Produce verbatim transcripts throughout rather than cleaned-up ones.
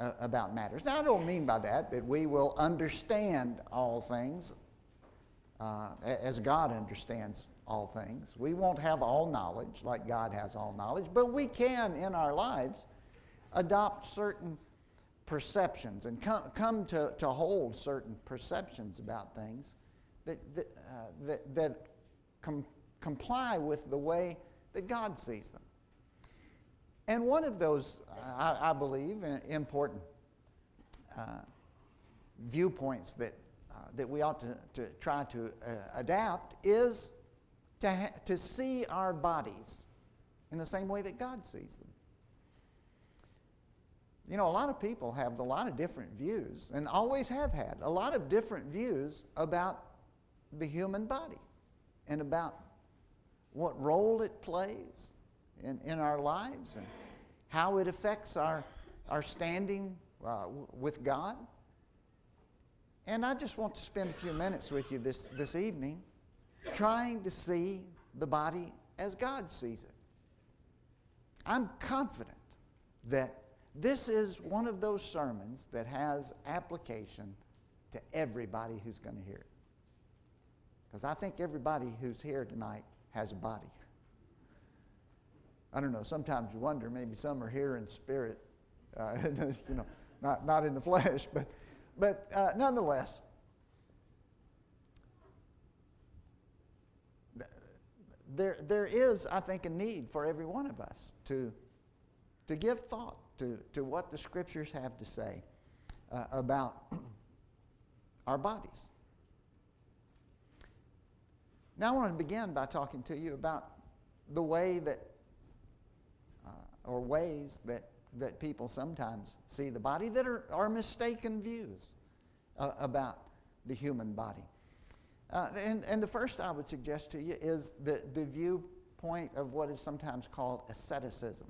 uh, about matters. Now, I don't mean by that that we will understand all things uh, as God understands all things. We won't have all knowledge like God has all knowledge, but we can, in our lives, adopt certain perceptions and come, come to, to hold certain perceptions about things that, that, uh, that, that com- comply with the way that God sees them. And one of those, I, I believe, important uh, viewpoints that, uh, that we ought to, to try to uh, adapt is to, ha- to see our bodies in the same way that God sees them. You know, a lot of people have a lot of different views, and always have had a lot of different views about the human body and about what role it plays in, in our lives and how it affects our, our standing uh, w- with God. And I just want to spend a few minutes with you this, this evening trying to see the body as God sees it. I'm confident that this is one of those sermons that has application to everybody who's going to hear it. Because I think everybody who's here tonight has a body. I don't know, sometimes you wonder, maybe some are here in spirit, uh, you know, not, not in the flesh, but, but uh, nonetheless, there, there is, I think, a need for every one of us to, to give thought to, to what the Scriptures have to say uh, about our bodies. Now I want to begin by talking to you about the way that, uh, or ways that, that people sometimes see the body that are, are mistaken views uh, about the human body. Uh, and, and the first I would suggest to you is the, the viewpoint of what is sometimes called asceticism.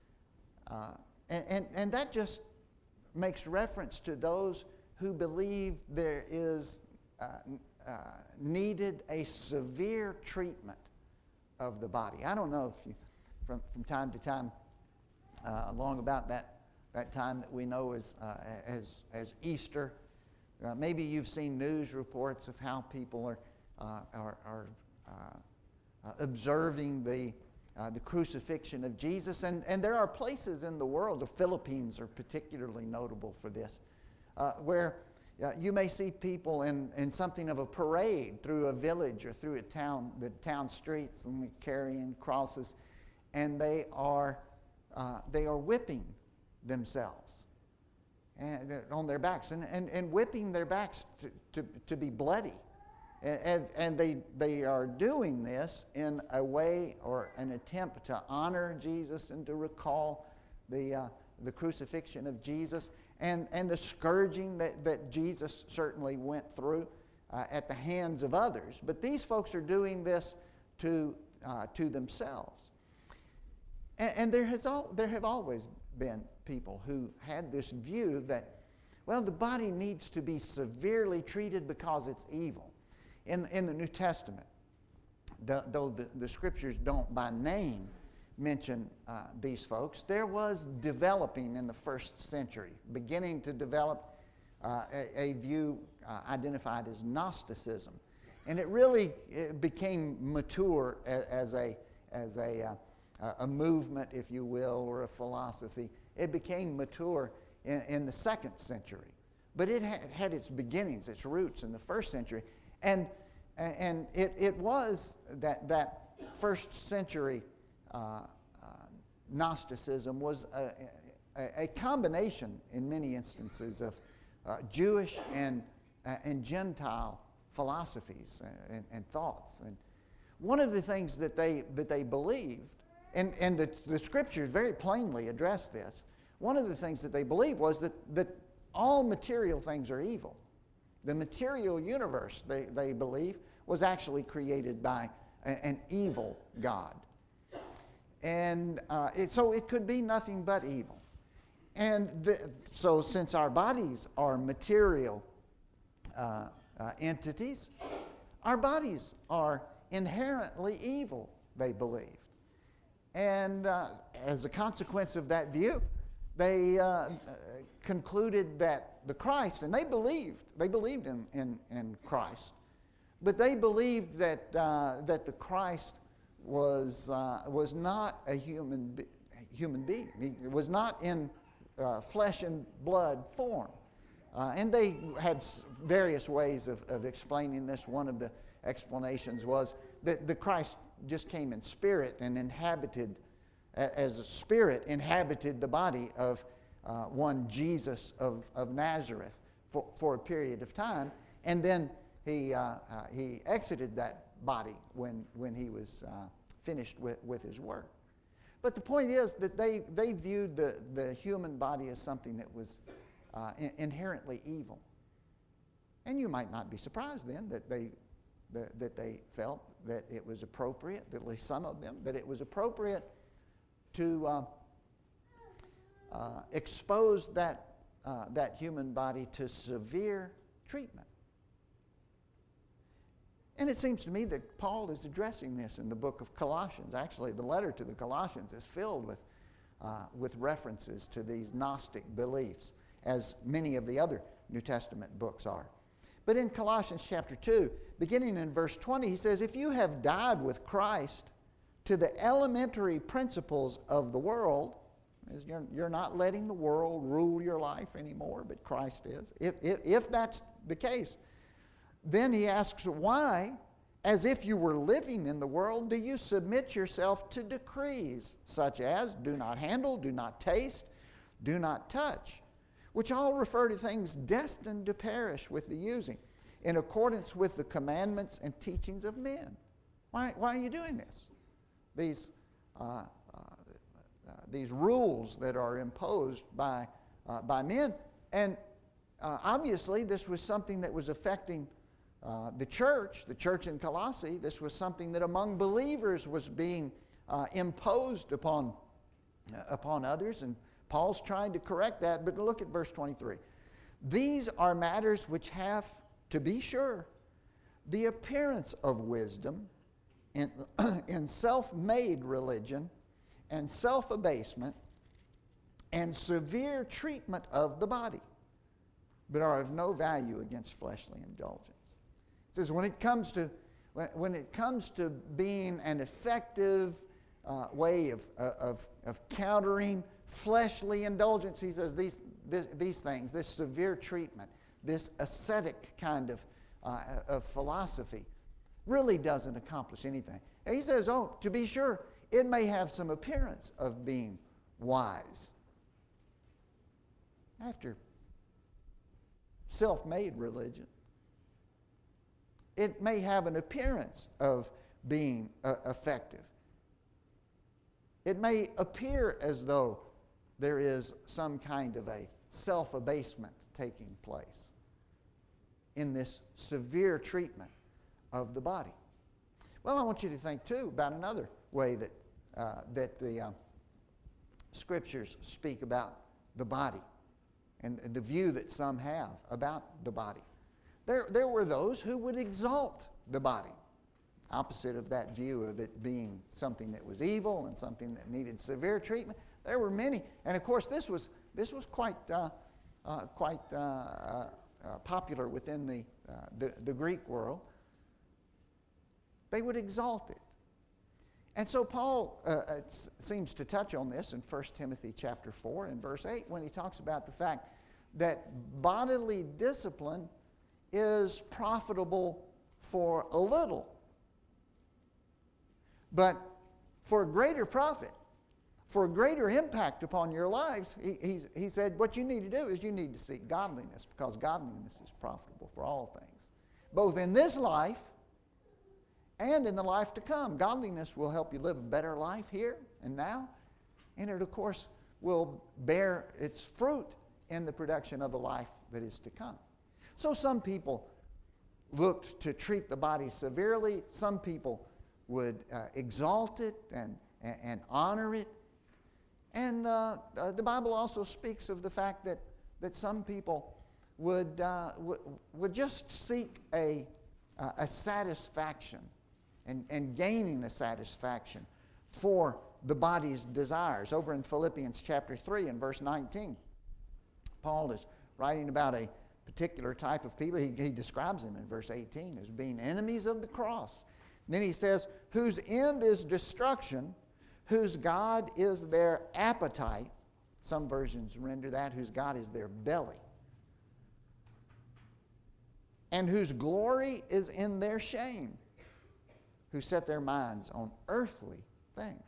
Uh, and, and, and that just makes reference to those who believe there is uh, uh, needed a severe treatment of the body. I don't know if you, from, from time to time, uh, along about that, that time that we know as, uh, as, as Easter, uh, maybe you've seen news reports of how people are, uh, are, are uh, uh, observing the Uh, the crucifixion of Jesus. And, and there are places in the world, the Philippines are particularly notable for this, uh, where uh, you may see people in, in something of a parade through a village or through a town, the town streets, and they're carrying crosses, and they are, uh, they are whipping themselves and on their backs, and, and, and whipping their backs to, to, to be bloody. And, and they, they are doing this in a way or an attempt to honor Jesus and to recall the, uh, the crucifixion of Jesus and, and the scourging that, that Jesus certainly went through uh, at the hands of others. But these folks are doing this to, uh, to themselves. And, and there, has al- there have always been people who had this view that, well, the body needs to be severely treated because it's evil. In, in the New Testament, the, though the, the Scriptures don't by name mention uh, these folks, there was developing in the first century, beginning to develop uh, a, a view uh, identified as Gnosticism. And it really it became mature as, as, a, as a, uh, a movement, if you will, or a philosophy. It became mature in, in the second century. But it had, had its beginnings, its roots in the first century. And, and it, it was that, that first century uh, uh, Gnosticism was a, a, a combination in many instances of uh, Jewish and, uh, and Gentile philosophies and, and thoughts. And one of the things that they, that they believed, and, and the, the Scriptures very plainly address this, one of the things that they believed was that, that all material things are evil. The material universe, they, they believe, was actually created by a, an evil God. And uh, it, so it could be nothing but evil. And the, so since our bodies are material uh, uh, entities, our bodies are inherently evil, they believed. And uh, as a consequence of that view, they uh, concluded that the Christ, and they believed, they believed in, in, in Christ, but they believed that, uh, that the Christ was, uh, was not a human, be human being. He was not in uh, flesh and blood form. Uh, and they had various ways of, of explaining this. One of the explanations was that the Christ just came in spirit and inhabited, as a spirit, inhabited the body of uh, one Jesus of, of Nazareth for, for a period of time. And then he, uh, uh, he exited that body when, when he was uh, finished with, with his work. But the point is that they, they viewed the, the human body as something that was uh, in, inherently evil. And you might not be surprised then that they, that, that they felt that it was appropriate, at least some of them, that it was appropriate to uh, uh, expose that, uh, that human body to severe treatment. And it seems to me that Paul is addressing this in the book of Colossians. Actually, the letter to the Colossians is filled with, uh, with references to these Gnostic beliefs, as many of the other New Testament books are. But in Colossians chapter two, beginning in verse twenty, he says, if you have died with Christ to the elementary principles of the world, as you're, you're not letting the world rule your life anymore, but Christ is. If, if, if that's the case, then he asks, why, as if you were living in the world, do you submit yourself to decrees such as do not handle, do not taste, do not touch, which all refer to things destined to perish with the using, in accordance with the commandments and teachings of men? Why, why are you doing this? These, uh, uh, uh, these rules that are imposed by, uh, by men. And uh, obviously this was something that was affecting Uh, the church, the church in Colossae. This was something that among believers was being uh, imposed upon, uh, upon others, and Paul's trying to correct that. But look at verse twenty-three. These are matters which have, to be sure, the appearance of wisdom in, in self-made religion and self-abasement and severe treatment of the body, but are of no value against fleshly indulgence. It says when it comes to, when, when it comes to being an effective uh, way of, uh, of, of countering fleshly indulgence, he says these, this, these things, this severe treatment, this ascetic kind of, uh, of philosophy really doesn't accomplish anything. And he says, oh, to be sure, it may have some appearance of being wise. After self-made religion, it may have an appearance of being uh, effective. It may appear as though there is some kind of a self-abasement taking place in this severe treatment of the body. Well, I want you to think too about another way that, uh, that the uh, Scriptures speak about the body and, and the view that some have about the body. There, there were those who would exalt the body, opposite of that view of it being something that was evil and something that needed severe treatment. There were many, and of course this was, this was quite, uh, uh, quite uh, uh, popular within the, uh, the, the Greek world. They would exalt it. And so Paul uh, seems to touch on this in First Timothy chapter four and verse eight when he talks about the fact that bodily discipline is profitable for a little, but for a greater profit, for a greater impact upon your lives, he, he, he said what you need to do is you need to seek godliness, because godliness is profitable for all things, both in this life and in the life to come. Godliness will help you live a better life here and now, and it of course will bear its fruit in the production of the life that is to come. So some people looked to treat the body severely. Some people would uh, exalt it and, and, and honor it. And uh, uh, the Bible also speaks of the fact that, that some people would, uh, w would just seek a, uh, a satisfaction and, and gaining a satisfaction for the body's desires. Over in Philippians chapter three and verse nineteen, Paul is writing about a particular type of people. He, he describes them in verse eighteen as being enemies of the cross. And then he says, whose end is destruction, whose God is their appetite. Some versions render that, whose God is their belly. And whose glory is in their shame, who set their minds on earthly things.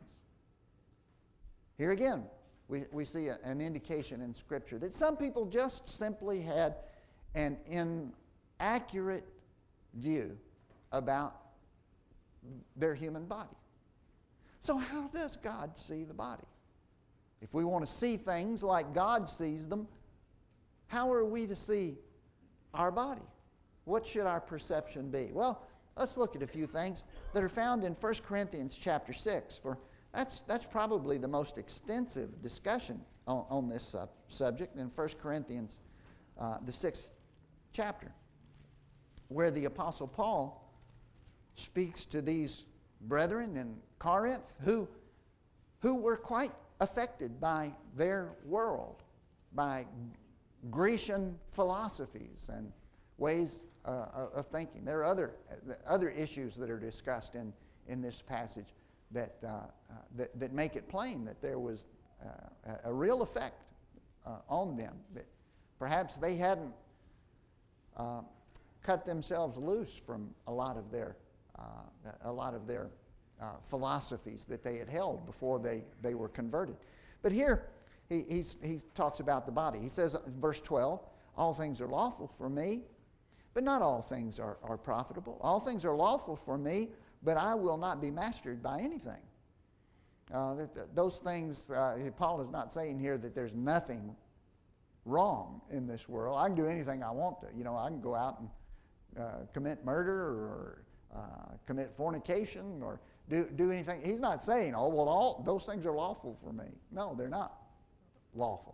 Here again, we, we see a, an indication in Scripture that some people just simply had an inaccurate view about their human body. So how does God see the body? If we want to see things like God sees them, how are we to see our body? What should our perception be? Well, let's look at a few things that are found in First Corinthians chapter six. For that's, that's probably the most extensive discussion on, on this sub subject in First Corinthians, uh, the sixth chapter, where the Apostle Paul speaks to these brethren in Corinth who, who were quite affected by their world, by Grecian philosophies and ways uh, of thinking. There are other, other issues that are discussed in, in this passage that, uh, uh, that, that make it plain that there was uh, a real effect uh, on them, that perhaps they hadn't uh, cut themselves loose from a lot of their, uh, a lot of their uh, philosophies that they had held before they, they were converted. But here he, he's, he talks about the body. He says, verse twelve, all things are lawful for me, but not all things are, are profitable. All things are lawful for me, but I will not be mastered by anything. Uh, that, that those things, uh, Paul is not saying here that there's nothing wrong in this world. I can do anything I want to. You know, I can go out and uh, commit murder or uh, commit fornication or do, do anything. He's not saying, oh, well, all those things are lawful for me. No, they're not lawful.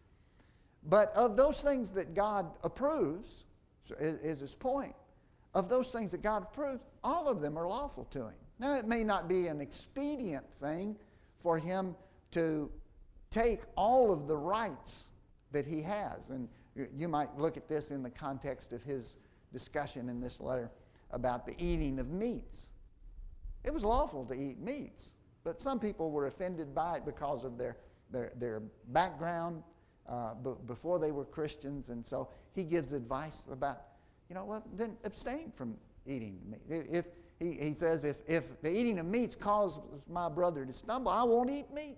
But of those things that God approves, is, is his point, of those things that God approves, all of them are lawful to him. Now, it may not be an expedient thing for him to take all of the rights that he has. And you, you might look at this in the context of his discussion in this letter about the eating of meats. It was lawful to eat meats, but some people were offended by it because of their, their, their background uh, b before they were Christians. And so he gives advice about, you know, well, then abstain from eating meat. If he, he says, if, if the eating of meats causes my brother to stumble, I won't eat meat.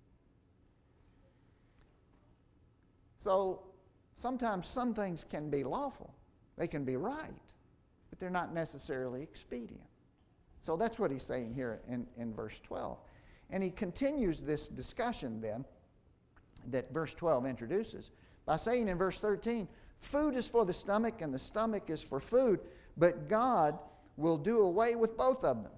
So sometimes some things can be lawful. They can be right, but they're not necessarily expedient. So that's what he's saying here in, in verse twelve. And he continues this discussion then that verse twelve introduces by saying in verse thirteen, food is for the stomach and the stomach is for food, but God will do away with both of them.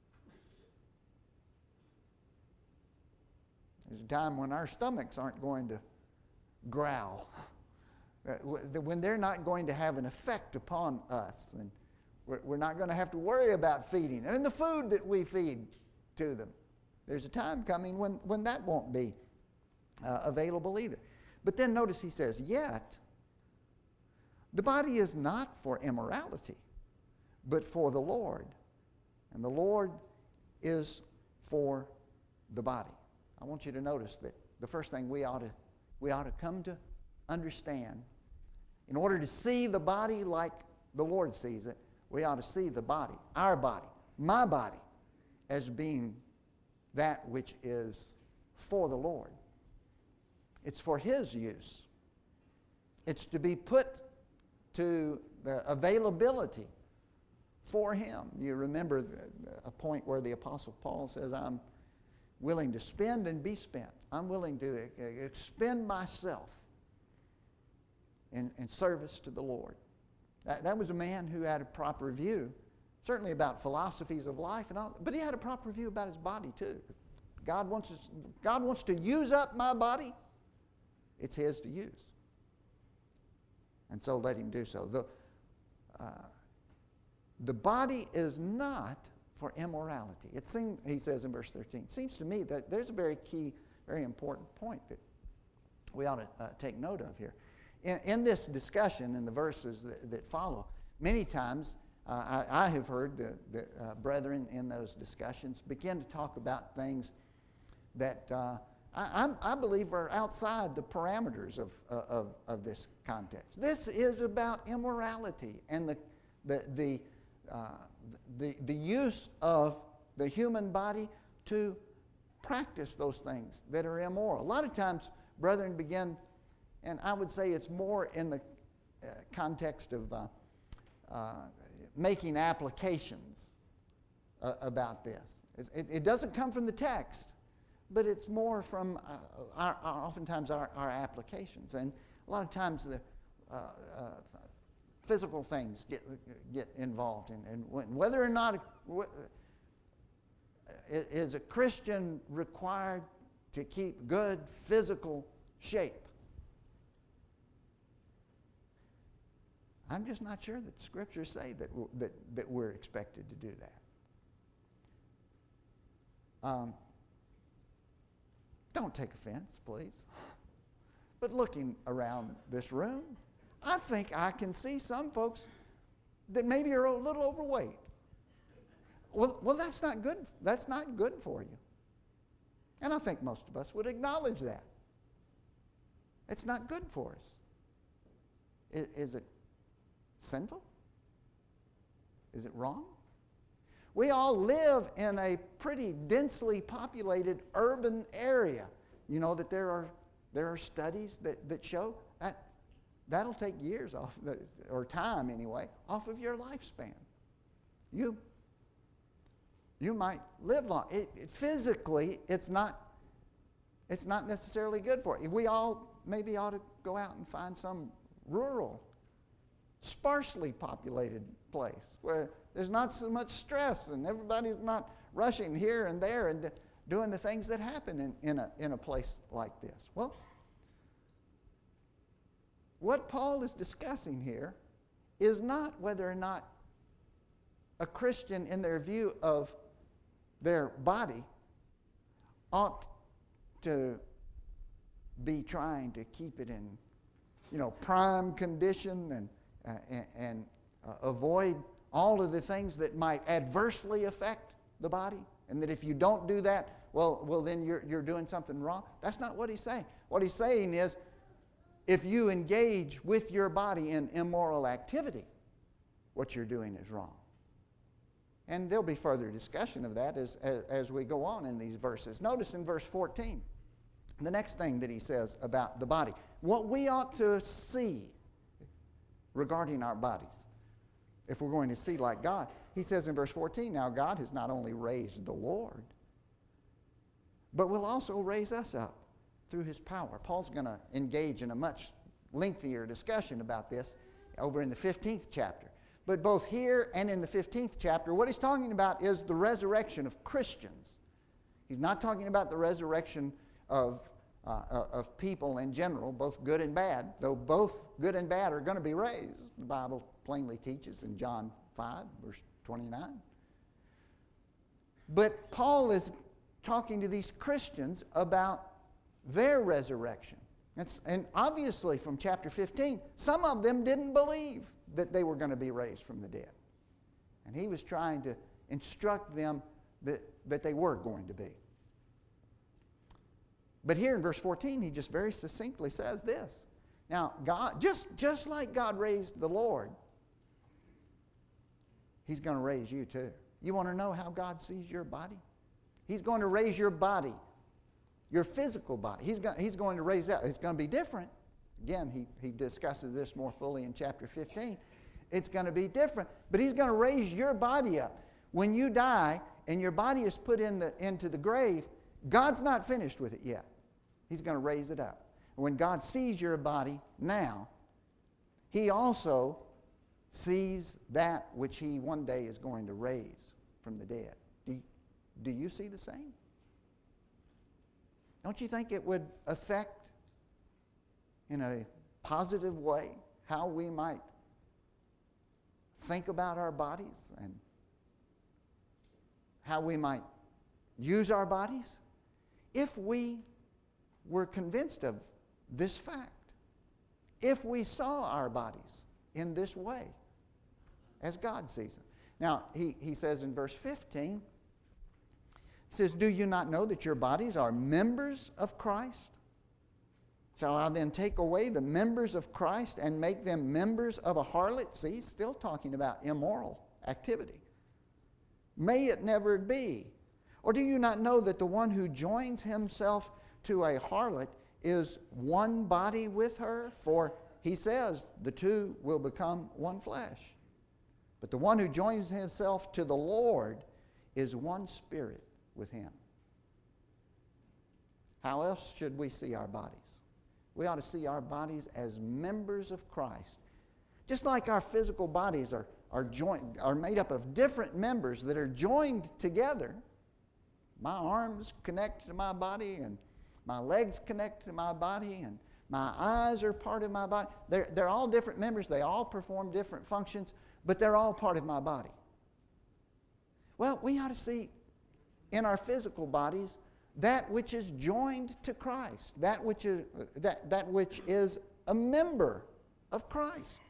There's a time when our stomachs aren't going to growl, when they're not going to have an effect upon us, and we're, we're not going to have to worry about feeding and the food that we feed to them. There's a time coming when, when that won't be uh, available either. But then notice he says, yet the body is not for immorality, but for the Lord, and the Lord is for the body. I want you to notice that the first thing we ought to we ought to come to understand, in order to see the body like the Lord sees it, we ought to see the body, our body, my body, as being that which is for the Lord. It's for His use. It's to be put to the availability for Him. You remember the, a point where the Apostle Paul says, I'm willing to spend and be spent. I'm willing to expend myself in, in service to the Lord. That, that was a man who had a proper view, certainly about philosophies of life, and all, but he had a proper view about his body too. God wants, us, God wants to use up my body. It's His to use. And so let Him do so. The, uh, the body is not for immorality. It seems, he says in verse thirteen, it seems to me that there's a very key, very important point that we ought to uh, take note of here. In, in this discussion, in the verses that, that follow, many times uh, I, I have heard the, the uh, brethren in those discussions begin to talk about things that uh, I, I'm, I believe are outside the parameters of, uh, of, of this context. This is about immorality and the, the, the, uh, the, the use of the human body to practice those things that are immoral. A lot of times, brethren begin, and I would say it's more in the uh, context of uh, uh, making applications uh, about this. It, it doesn't come from the text, but it's more from uh, our, our, oftentimes our, our applications. And a lot of times the uh, uh, physical things get, get involved in. And when, whether or not a, is a Christian required to keep good physical shape? I'm just not sure that the scriptures say that, that, that we're expected to do that. Um, don't take offense, please. But looking around this room, I think I can see some folks that maybe are a little overweight. Well, well, that's not good. That's not good for you. And I think most of us would acknowledge that. It's not good for us. Is, is it sinful? Is it wrong? We all live in a pretty densely populated urban area. You know that there are there are studies that, that show that that'll take years off, or time anyway, off of your lifespan. You you might live long. It, it, physically, it's not it's not necessarily good for you. We all maybe ought to go out and find some rural, sparsely populated place where there's not so much stress and everybody's not rushing here and there and doing the things that happen in, in, a, in a place like this. Well, what Paul is discussing here is not whether or not a Christian, in their view of their body, ought to be trying to keep it in, you know, prime condition and uh, and, and uh, avoid all of the things that might adversely affect the body, and that if you don't do that, well, well, then you're you're doing something wrong. That's not what he's saying. What he's saying is, if you engage with your body in immoral activity, what you're doing is wrong. And there'll be further discussion of that as, as, as we go on in these verses. Notice in verse fourteen, the next thing that he says about the body. What we ought to see regarding our bodies, if we're going to see like God. He says in verse fourteen, now God has not only raised the Lord, but will also raise us up through his power. Paul's going to engage in a much lengthier discussion about this over in the fifteenth chapter. But both here and in the fifteenth chapter, what he's talking about is the resurrection of Christians. He's not talking about the resurrection of, uh, of people in general, both good and bad, though both good and bad are going to be raised. The Bible plainly teaches in John five, verse twenty-nine. But Paul is talking to these Christians about their resurrection. It's, and obviously from chapter fifteen, some of them didn't believe that they were going to be raised from the dead. And he was trying to instruct them that, that they were going to be. But here in verse fourteen, he just very succinctly says this. Now, God, just, just like God raised the Lord, he's going to raise you too. You want to know how God sees your body? He's going to raise your body, your physical body. He's going, he's going to raise that. It's going to be different. Again, he, he discusses this more fully in chapter fifteen. It's going to be different. But he's going to raise your body up. When you die and your body is put in the, into the grave, God's not finished with it yet. He's going to raise it up. When God sees your body now, he also sees that which he one day is going to raise from the dead. Do you, do you see the same? Don't you think it would affect in a positive way how we might think about our bodies and how we might use our bodies if we were convinced of this fact. If we saw our bodies in this way, as God sees them. Now, he, he says in verse fifteen, he says, do you not know that your bodies are members of Christ? Shall I then take away the members of Christ and make them members of a harlot? See, he's still talking about immoral activity. May it never be. Or do you not know that the one who joins himself to a harlot is one body with her? For he says the two will become one flesh. But the one who joins himself to the Lord is one spirit with him. How else should we see our bodies? We ought to see our bodies as members of Christ. Just like our physical bodies are, are, joined, are made up of different members that are joined together. My arms connect to my body, and my legs connect to my body, and my eyes are part of my body. They're, they're all different members. They all perform different functions, but they're all part of my body. Well, we ought to see in our physical bodies that which is joined to Christ, that which is, that, that which is a member of Christ.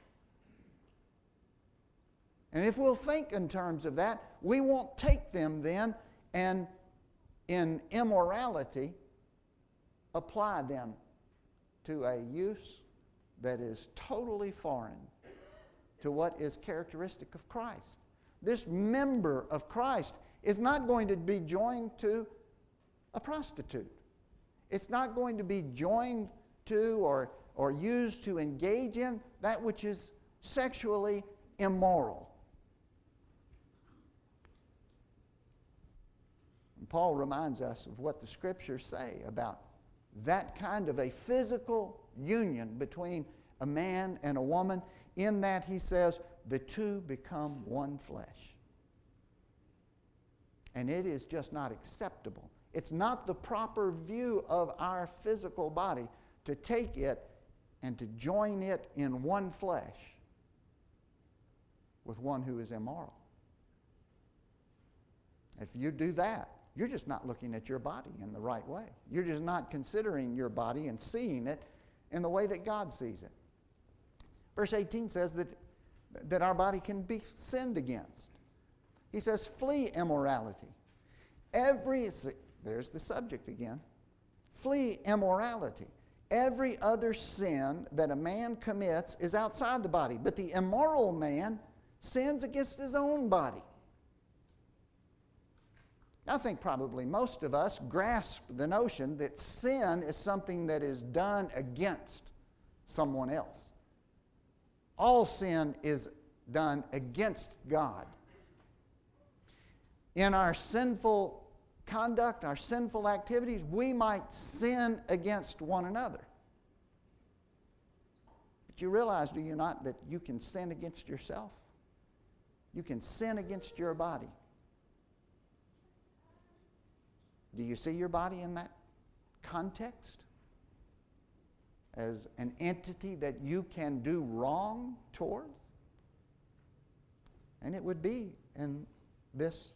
And if we'll think in terms of that, we won't take them then and in immorality apply them to a use that is totally foreign to what is characteristic of Christ. This member of Christ is not going to be joined to a prostitute. It's not going to be joined to or, or used to engage in that which is sexually immoral. And Paul reminds us of what the Scriptures say about that kind of a physical union between a man and a woman, in that he says, the two become one flesh. And it is just not acceptable. It's not the proper view of our physical body to take it and to join it in one flesh with one who is immoral. If you do that, you're just not looking at your body in the right way. You're just not considering your body and seeing it in the way that God sees it. Verse eighteen says that, that our body can be sinned against. He says, flee immorality. Every, there's the subject again. Flee immorality. Every other sin that a man commits is outside the body, but the immoral man sins against his own body. I think probably most of us grasp the notion that sin is something that is done against someone else. All sin is done against God. In our sinful conduct, our sinful activities, we might sin against one another. But you realize, do you not, that you can sin against yourself? You can sin against your body. Do you see your body in that context? As an entity that you can do wrong towards? And it would be in this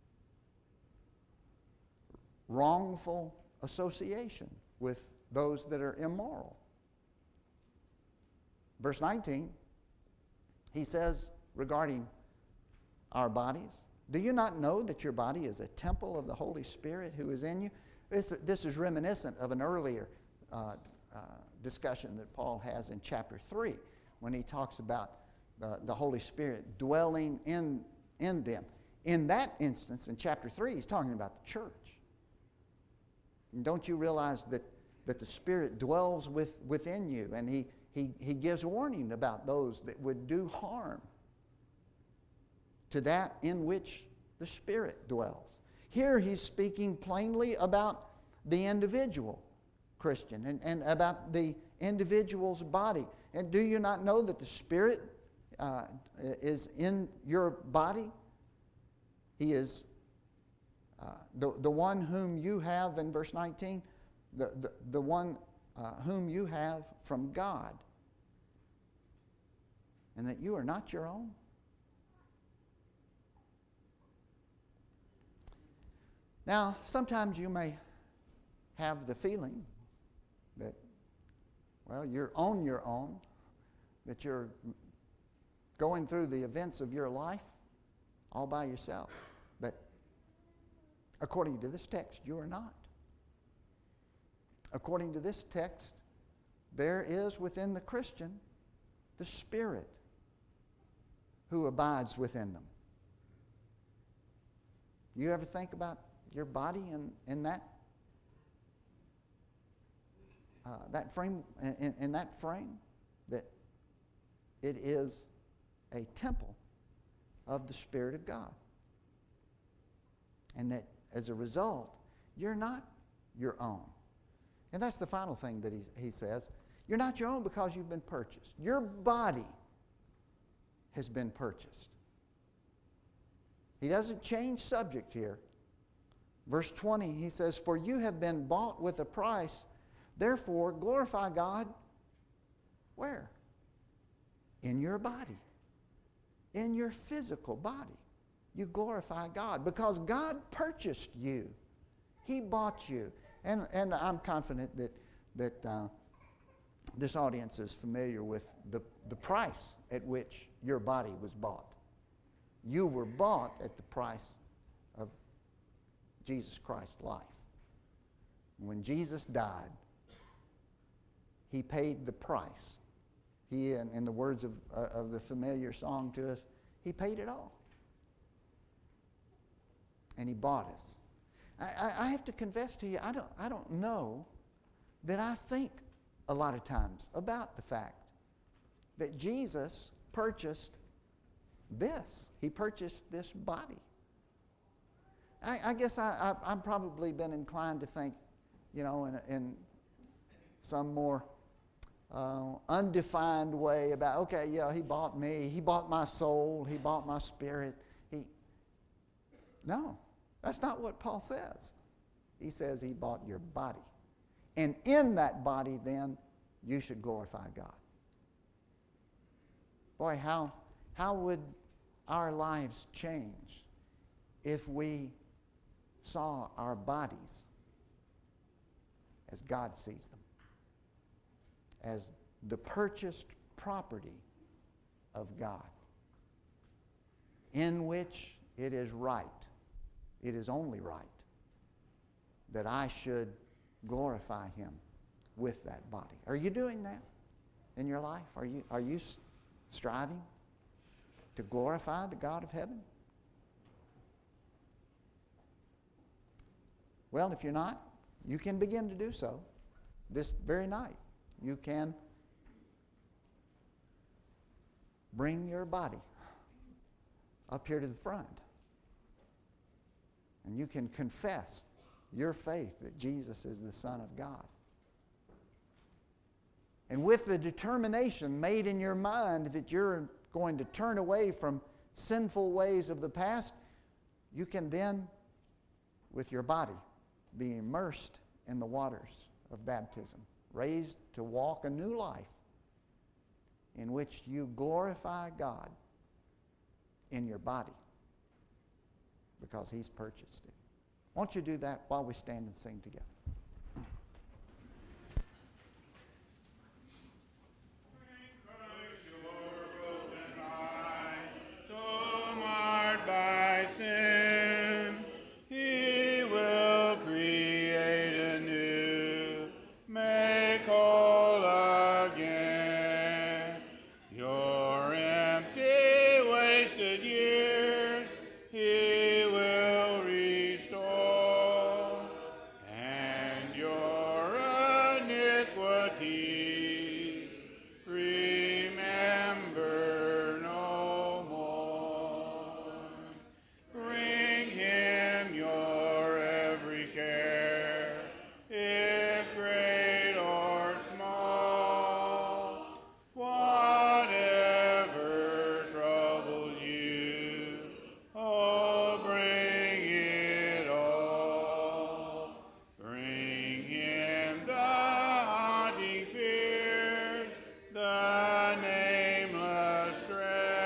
wrongful association with those that are immoral. Verse nineteen, he says regarding our bodies, do you not know that your body is a temple of the Holy Spirit who is in you? This, this is reminiscent of an earlier uh, uh, discussion that Paul has in chapter three when he talks about uh, the Holy Spirit dwelling in, in them. In that instance, in chapter three, he's talking about the church. And don't you realize that, that the Spirit dwells with, within you, and he, he, he gives warning about those that would do harm to that in which the Spirit dwells. Here he's speaking plainly about the individual Christian and, and about the individual's body. And do you not know that the Spirit uh, is in your body? He is uh, the, the one whom you have, in verse nineteen, the, the, the one uh, whom you have from God, and that you are not your own. Now, sometimes you may have the feeling that, well, you're on your own, that you're going through the events of your life all by yourself. But according to this text, you are not. According to this text, there is within the Christian the Spirit who abides within them. You ever think about your body in, in that uh, that frame in, in that frame that it is a temple of the Spirit of God, and that as a result you're not your own. And that's the final thing that he, he says. You're not your own because you've been purchased. Your body has been purchased. He doesn't change subject here. Verse twenty, he says, "For you have been bought with a price, therefore glorify God." Where? In your body. In your physical body. You glorify God because God purchased you. He bought you. And, and I'm confident that, that uh, this audience is familiar with the, the price at which your body was bought. You were bought at the price of Jesus Christ's life. When Jesus died, He paid the price. He, in, in the words of, uh, of the familiar song to us, He paid it all. And He bought us. I, I have to confess to you, I don't, I don't know that I think a lot of times about the fact that Jesus purchased this. He purchased this body. I, I guess I, I, I've probably been inclined to think, you know, in, in some more uh, undefined way about, okay, yeah, He bought me. He bought my soul. He bought my spirit. He, no. That's not what Paul says. He says He bought your body. And in that body, then, you should glorify God. Boy, how, how would our lives change if we saw our bodies as God sees them, as the purchased property of God, in which it is right, it is only right, that I should glorify Him with that body. Are you doing that in your life? Are you, are you striving to glorify the God of heaven? Well, if you're not, you can begin to do so this very night. You can bring your body up here to the front, and you can confess your faith that Jesus is the Son of God. And with the determination made in your mind that you're going to turn away from sinful ways of the past, you can then, with your body, be immersed in the waters of baptism, raised to walk a new life in which you glorify God in your body because He's purchased it. Won't you do that while we stand and sing together?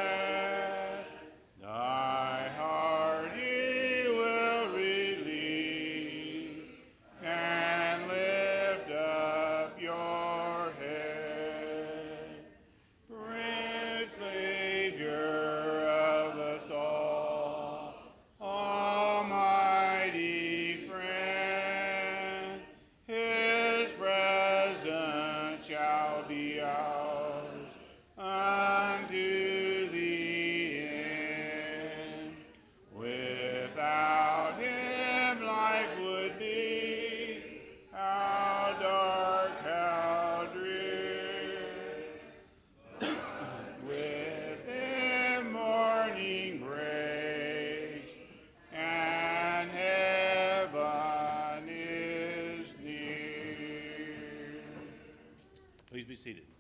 Thy heart He will release. seated.